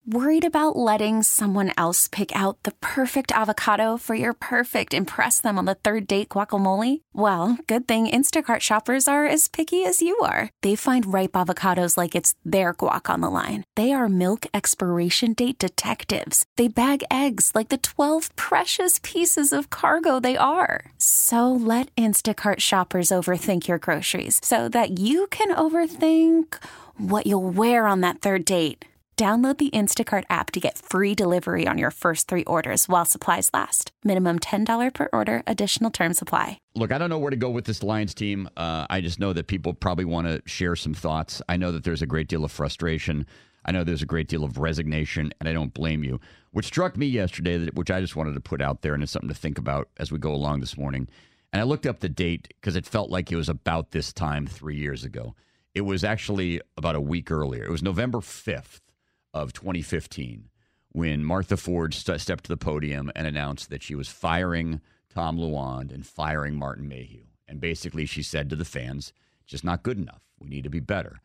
Worried about letting someone else pick out the perfect avocado for your perfect impress them on the third date guacamole? Well, good thing Instacart shoppers are as picky as you are. They find ripe avocados like it's their guac on the line. They are milk expiration date detectives. They bag eggs like the 12 precious pieces of cargo they are. So let Instacart shoppers overthink your groceries so that you can overthink what you'll wear on that third date. Download the Instacart app to get free delivery on your first 3 orders while supplies last. Minimum $10 per order. Additional terms apply. Look, I don't know where to go with this Lions team. I just know that people probably want to share some thoughts. I know that there's a great deal of frustration. I know there's a great deal of resignation, and I don't blame you. What struck me yesterday, which I just wanted to put out there, and it's something to think about as we go along this morning, and I looked up the date because it felt like it was about this time 3 years ago. It was actually about a week earlier. It was November 5th. Of 2015, when Martha Ford stepped to the podium and announced that she was firing Tom Lewand and firing Martin Mayhew. And basically she said to the fans, just not good enough. We need to be better.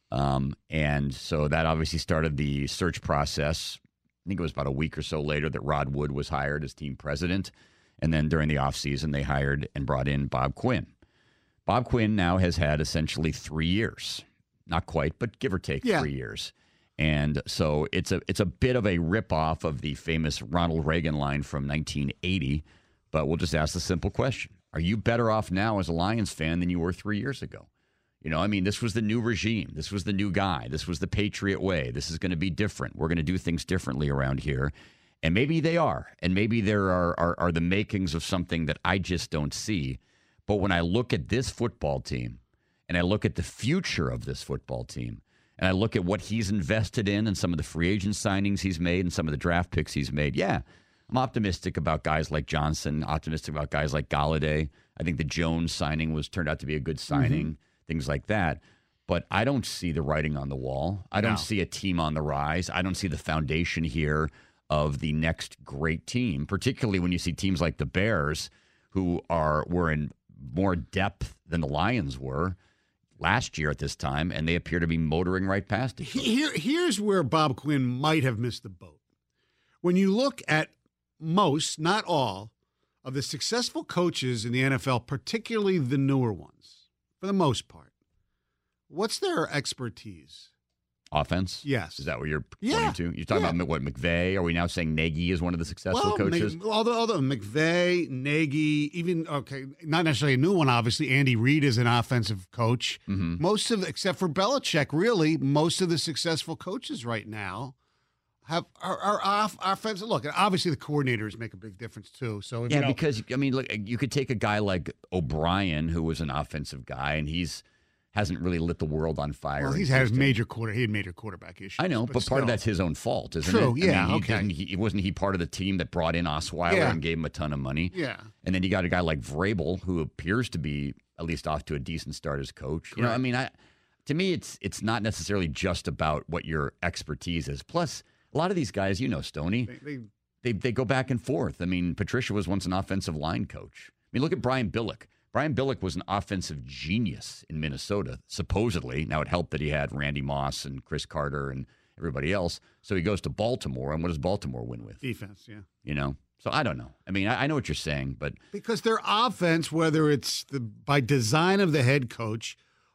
And so that obviously started the search process. I think it was about a week or so later that Rod Wood was hired as team president. And then during the offseason, they hired and brought in Bob Quinn. Bob Quinn now has had essentially 3 years. Not quite, but give or take 3 years. And so it's a bit of a ripoff of the famous Ronald Reagan line from 1980. But we'll just ask the simple question. Are you better off now as a Lions fan than you were 3 years ago? You know, I mean, this was the new regime. This was the new guy. This was the Patriot way. This is going to be different. We're going to do things differently around here. And maybe they are. And maybe there are the makings of something that I just don't see. But when I look at this football team and I look at the future of this football team, and I look at what he's invested in and some of the free agent signings he's made and some of the draft picks he's made, yeah, I'm optimistic about guys like Johnson, optimistic about guys like Golladay. I think the Jones signing turned out to be a good signing, things like that. But I don't see the writing on the wall. I don't see a team on the rise. I don't see the foundation here of the next great team, particularly when you see teams like the Bears, who were in more depth than the Lions were last year at this time, and they appear to be motoring right past it. Here's where Bob Quinn might have missed the boat. When you look at most, not all, of the successful coaches in the NFL, particularly the newer ones, for the most part, what's their expertise? Offense? Yes. Is that what you're pointing to? You're talking about what, McVay? Are we now saying Nagy is one of the successful coaches? Although McVay, Nagy, even, not necessarily a new one, obviously. Andy Reid is an offensive coach. Mm-hmm. Except for Belichick, really, most of the successful coaches right now are offensive. Look, obviously the coordinators make a big difference too. So because, I mean, look, you could take a guy like O'Brien, who was an offensive guy, and hasn't really lit the world on fire. Well, he had major quarterback issues. I know, but part of that's his own fault, isn't it? True, yeah, I mean, wasn't he part of the team that brought in Osweiler and gave him a ton of money? Yeah. And then you got a guy like Vrabel, who appears to be at least off to a decent start as coach. You know, I mean, to me, it's not necessarily just about what your expertise is. Plus, a lot of these guys, you know, Stoney, they go back and forth. I mean, Patricia was once an offensive line coach. I mean, look at Brian Billick. Brian Billick was an offensive genius in Minnesota, supposedly. Now, it helped that he had Randy Moss and Chris Carter and everybody else. So he goes to Baltimore, and what does Baltimore win with? Defense, yeah. You know? So I don't know. I mean, I know what you're saying, but... Because their offense, whether it's by design of the head coach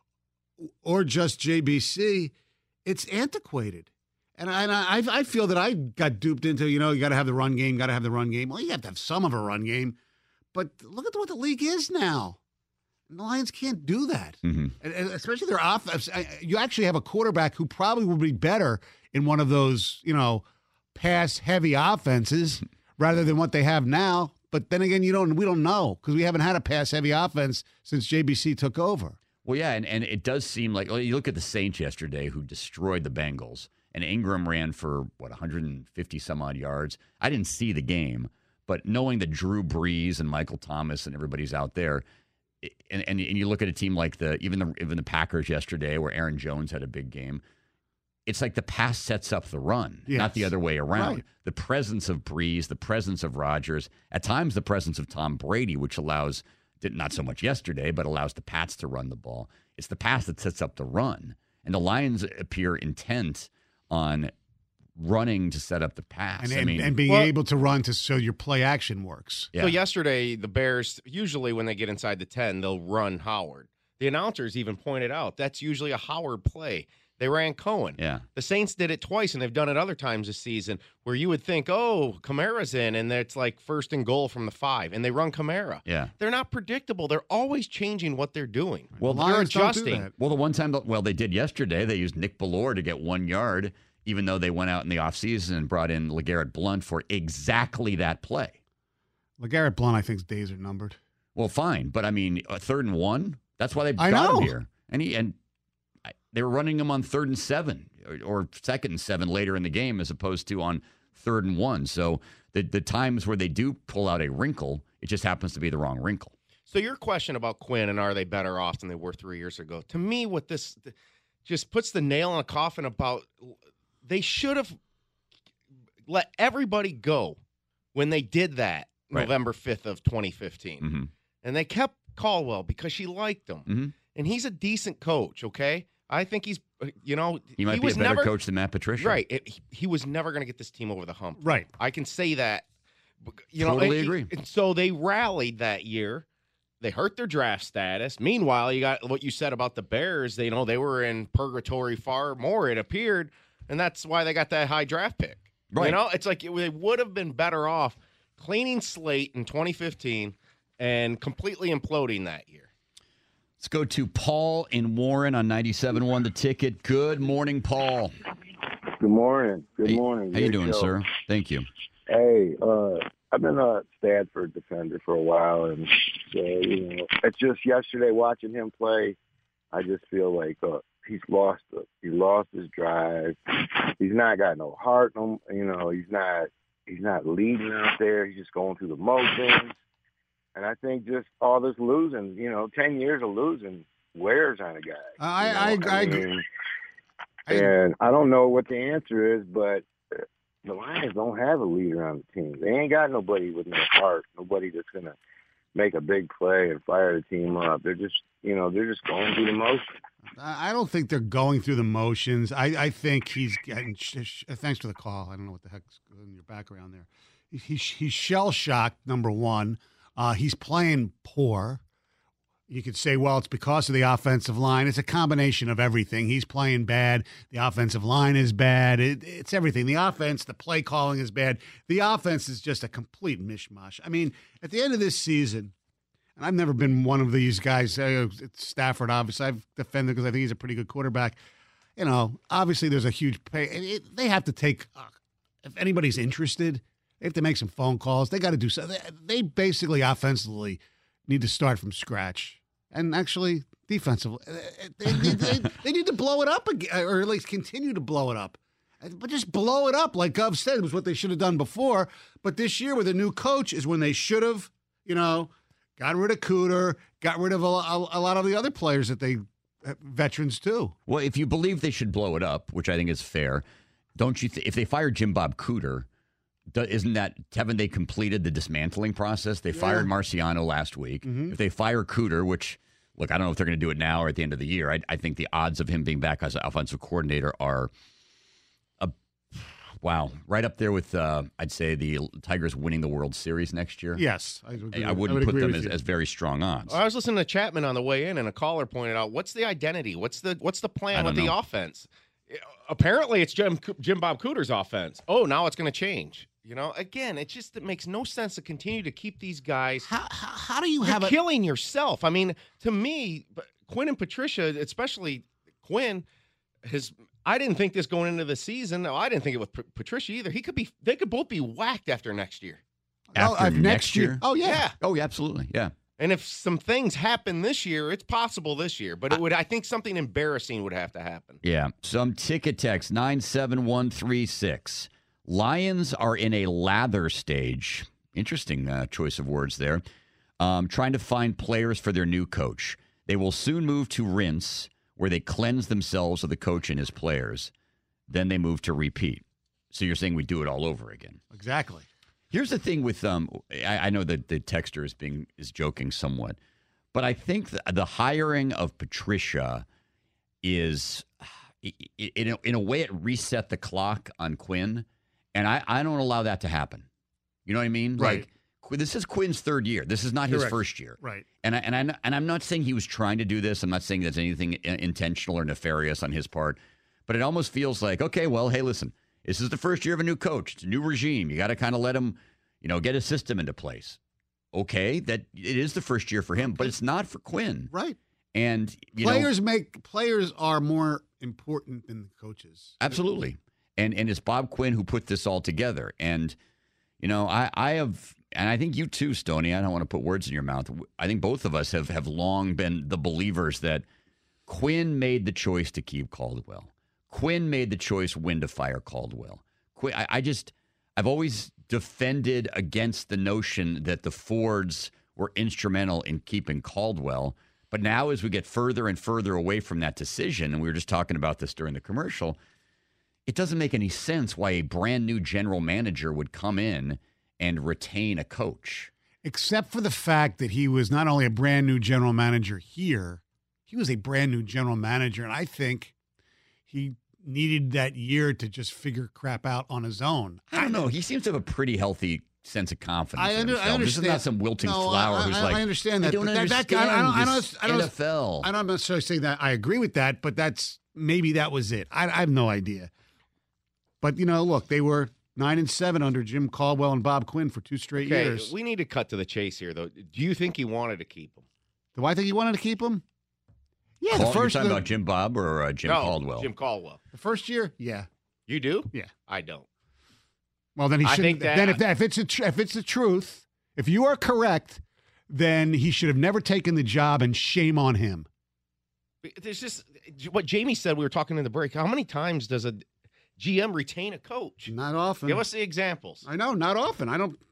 or just JBC, it's antiquated. And I feel that I got duped into, you got to have the run game, Well, you have to have some of a run game. But look at what the league is now. The Lions can't do that. Mm-hmm. And especially their offense. You actually have a quarterback who probably would be better in one of those, pass-heavy offenses rather than what they have now. But then again, we don't know because we haven't had a pass-heavy offense since JBC took over. Well, yeah, and it does seem like, you look at the Saints yesterday who destroyed the Bengals, and Ingram ran for, 150-some-odd yards. I didn't see the game. But knowing that Drew Brees and Michael Thomas and everybody's out there, and you look at a team like even the Packers yesterday, where Aaron Jones had a big game, it's like the pass sets up the run, not the other way around. Right. The presence of Brees, the presence of Rodgers, at times the presence of Tom Brady, which allows, not so much yesterday, but allows the Pats to run the ball. It's the pass that sets up the run. And the Lions appear intent on running to set up the pass. And being able to run so your play action works. So yesterday, the Bears, usually when they get inside the 10, they'll run Howard. The announcers even pointed out that's usually a Howard play. They ran Cohen. Yeah. The Saints did it twice, and they've done it other times this season where you would think, oh, Kamara's in, and it's like 1st and goal from the 5, and they run Kamara. Yeah. They're not predictable. They're always changing what they're doing. Well, they're adjusting. Well, the one time, they did yesterday. They used Nick Bellore to get 1 yard, even though they went out in the offseason and brought in LeGarrette Blount for exactly that play. LeGarrette Blount, I think, his days are numbered. Well, fine. But, 3rd and 1, that's why they've got him here. And they were running him on 3rd and 7 or 2nd and 7 later in the game as opposed to on 3rd and 1. So the times where they do pull out a wrinkle, it just happens to be the wrong wrinkle. So your question about Quinn and are they better off than they were 3 years ago, to me, what this just puts the nail in a coffin about they should have let everybody go when they did that November 5th of 2015. Mm-hmm. And they kept Caldwell because she liked him. Mm-hmm. And he's a decent coach, okay? I think he's, he might be a better coach than Matt Patricia. Right. He was never going to get this team over the hump. Right. I can say that. Totally agree. And so they rallied that year. They hurt their draft status. Meanwhile, you got what you said about the Bears. They were in purgatory far more, it appeared, and that's why they got that high draft pick. Right. It's like they would have been better off cleaning slate in 2015 and completely imploding that year. Let's go to Paul in Warren on 97.1 The Ticket. Good morning, Paul. Good morning. Good morning. How you doing, sir? Thank you. Hey, I've been a Stanford defender for a while, and it's just yesterday watching him play, I just feel like he lost his drive. He's not got no heart. He's not leading out there. He's just going through the motions. And I think just all this losing, 10 years of losing wears on a guy. I agree. And I don't know what the answer is, but the Lions don't have a leader on the team. They ain't got nobody with no heart, nobody that's going to make a big play and fire the team up. They're just going through the motions. I don't think they're going through the motions. I think he's getting thanks for the call. I don't know what the heck's in your background there. He's shell-shocked, number one. He's playing poor. You could say, well, it's because of the offensive line. It's a combination of everything. He's playing bad. The offensive line is bad. It's everything. The offense, the play calling is bad. The offense is just a complete mishmash. I mean, at the end of this season, and I've never been one of these guys, Stafford, obviously, I've defended because I think he's a pretty good quarterback. Obviously there's a huge pay. They have to take, if anybody's interested, they have to make some phone calls. They got to do something. They basically offensively need to start from scratch. And actually, defensively, they need to blow it up again, or at least continue to blow it up. But just blow it up, like Gov said, was what they should have done before. But this year with a new coach is when they should have, got rid of Cooter, got rid of a lot of the other players that they veterans too. Well, if you believe they should blow it up, which I think is fair, don't you? If they fired Jim Bob Cooter, haven't they completed the dismantling process? They fired Marciano last week. Mm-hmm. If they fire Cooter, which, look, I don't know if they're going to do it now or at the end of the year. I think the odds of him being back as an offensive coordinator are, right up there with, I'd say, the Tigers winning the World Series next year. Yes. I wouldn't put them as very strong odds. I was listening to Chapman on the way in, and a caller pointed out, what's the identity? What's the plan with the offense? Apparently, it's Jim Bob Cooter's offense. Oh, now it's going to change. Again, it makes no sense to continue to keep these guys. How do you have killing yourself? I mean, to me, Quinn and Patricia, especially Quinn, I didn't think this going into the season. No, I didn't think it with Patricia either. They could both be whacked after next year. After next year? Oh yeah. Oh yeah, absolutely. Yeah. And if some things happen this year, it's possible this year. But I think something embarrassing would have to happen. Yeah. Some ticket text 97136. Lions are in a lather stage. Interesting choice of words there. Trying to find players for their new coach. They will soon move to rinse, where they cleanse themselves of the coach and his players. Then they move to repeat. So you're saying we do it all over again. Exactly. Here's the thing with I know that the texter is joking somewhat, but I think the hiring of Patricia is in a way, it reset the clock on Quinn, and I don't allow that to happen. You know what I mean? Right. Like, this is Quinn's third year. This is not his first year. Right. And I'm not saying he was trying to do this. I'm not saying there's anything intentional or nefarious on his part. But it almost feels like, okay, well, hey, listen, this is the first year of a new coach. It's a new regime. You got to kind of let him, get a system into place. Okay, that it is the first year for him, but it's not for Quinn. Right. And players are more important than the coaches. Absolutely. And it's Bob Quinn who put this all together. And I have, and I think you too, Stoney. I don't want to put words in your mouth. I think both of us have long been the believers that Quinn made the choice to keep Caldwell. Quinn made the choice when to fire Caldwell. I've always defended against the notion that the Fords were instrumental in keeping Caldwell. But now as we get further and further away from that decision, and we were just talking about this during the commercial, it doesn't make any sense why a brand new general manager would come in and retain a coach. Except for the fact that he was not only a brand new general manager here, he was a brand new general manager. And I think he needed that year to just figure crap out on his own. I don't know. He seems to have a pretty healthy sense of confidence in himself. I understand. This is not some wilting flower who's like, I understand that. I don't understand NFL. I don't necessarily say that I agree with that, but maybe that was it. I have no idea. But, look, they were 9-7 under Jim Caldwell and Bob Quinn for 2 straight years. We need to cut to the chase here, though. Do you think he wanted to keep him? Do I think he wanted to keep him? Yeah, You're talking about Jim Bob or Jim Caldwell? Jim Caldwell. The first year? Yeah. You do? Yeah. I don't. Well, then he shouldn't. Then if it's the truth, if you are correct, then he should have never taken the job, and shame on him. There's just what Jamie said. We were talking in the break. How many times does a GM retain a coach? Not often. Give us the examples. I know, not often.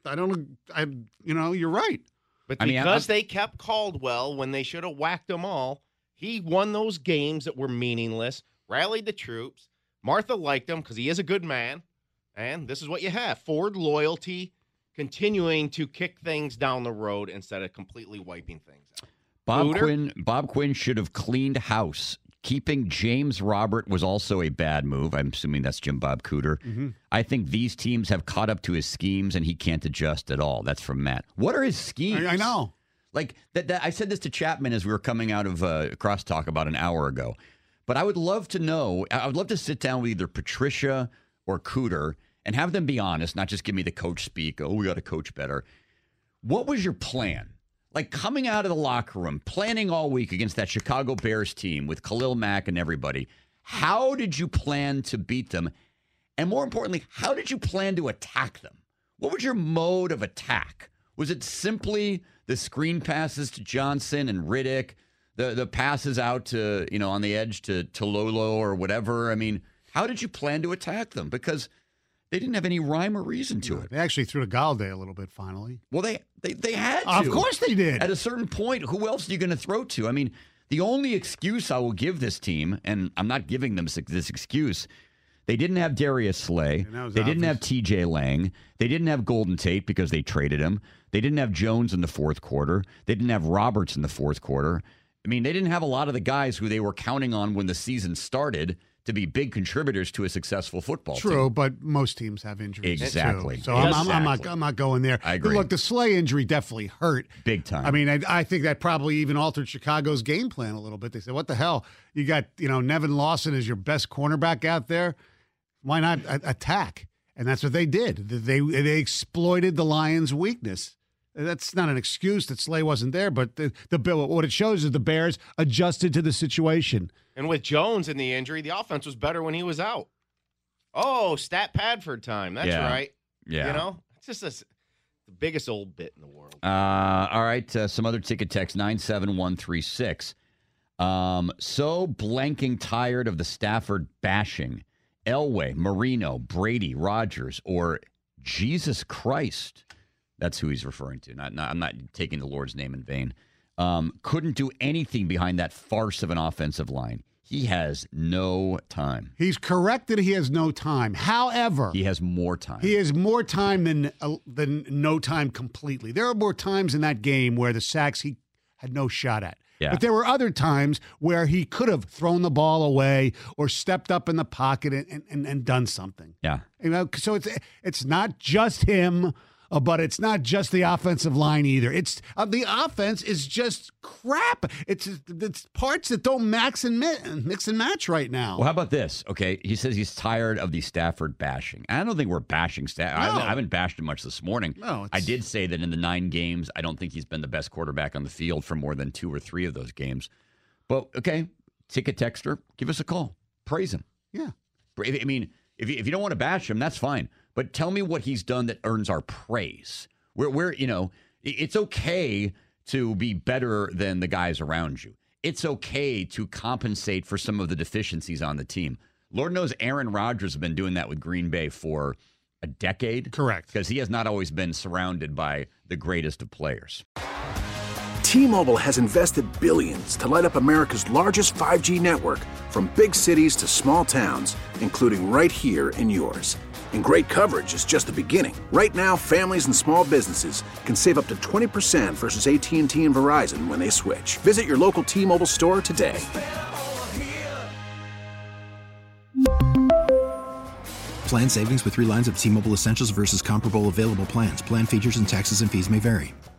You're right. But because they kept Caldwell when they should have whacked them all, he won those games that were meaningless, rallied the troops. Martha liked him because he is a good man. And this is what you have. Ford loyalty, continuing to kick things down the road instead of completely wiping things out. Bob Quinn should have cleaned house. Keeping James Robert was also a bad move. I'm assuming that's Jim Bob Cooter. Mm-hmm. I think these teams have caught up to his schemes, and he can't adjust at all. That's from Matt. What are his schemes? I know. Like that. I said this to Chapman as we were coming out of Crosstalk about an hour ago. But I would love to know. I would love to sit down with either Patricia or Cooter and have them be honest, not just give me the coach speak. Oh, we got to coach better. What was your plan? Like coming out of the locker room, planning all week against that Chicago Bears team with Khalil Mack and everybody. How did you plan to beat them? And more importantly, how did you plan to attack them? What was your mode of attack? Was it simply the screen passes to Johnson and Riddick, the passes out to, on the edge to Lolo or whatever? I mean, how did you plan to attack them? Because they didn't have any rhyme or reason to it. They actually threw to Galladay a little bit finally. Well, they had to. Of course they did. At a certain point, who else are you going to throw to? I mean, the only excuse I will give this team, and I'm not giving them this excuse, they didn't have Darius Slay. They didn't have TJ Lang. They didn't have Golden Tate because they traded him. They didn't have Jones in the fourth quarter. They didn't have Roberts in the fourth quarter. I mean, they didn't have a lot of the guys who they were counting on when the season started to be big contributors to a successful football team. True, but most teams have injuries. Exactly. Too. So I'm not going there. I agree. Look, the Slay injury definitely hurt. Big time. I mean, I think that probably even altered Chicago's game plan a little bit. They said, what the hell? You got, Nevin Lawson as your best cornerback out there. Why not attack? And that's what they did. They exploited the Lions' weakness. That's not an excuse that Slay wasn't there, but what it shows is the Bears adjusted to the situation. And with Jones in the injury, the offense was better when he was out. Oh, stat Padford time. That's right. Yeah. It's just the biggest old bit in the world. All right. Some other ticket text, 97136. So blanking tired of the Stafford bashing. Elway, Marino, Brady, Rodgers, or Jesus Christ. That's who he's referring to. I'm not taking the Lord's name in vain. Couldn't do anything behind that farce of an offensive line. He has no time. He's correct that he has no time. However, he has more time. He has more time than no time completely. There are more times in that game where the sacks he had no shot at. Yeah. But there were other times where he could have thrown the ball away or stepped up in the pocket and done something. Yeah. So it's not just him, but it's not just the offensive line either. It's the offense is just crap. It's parts that don't mix and match right now. Well, how about this? Okay, he says he's tired of the Stafford bashing. I don't think we're bashing Stafford. No. I haven't bashed him much this morning. No, I did say that in the 9 games, I don't think he's been the best quarterback on the field for more than 2 or 3 of those games. But, okay, ticket texter, give us a call. Praise him. Yeah. I mean, if you don't want to bash him, that's fine. But tell me what he's done that earns our praise. It's okay to be better than the guys around you. It's okay to compensate for some of the deficiencies on the team. Lord knows Aaron Rodgers has been doing that with Green Bay for a decade. Correct. Because he has not always been surrounded by the greatest of players. T-Mobile has invested billions to light up America's largest 5G network, from big cities to small towns, including right here in yours. And great coverage is just the beginning. Right now, families and small businesses can save up to 20% versus AT&T and Verizon when they switch. Visit your local T-Mobile store today. Plan savings with 3 lines of T-Mobile Essentials versus comparable available plans. Plan features and taxes and fees may vary.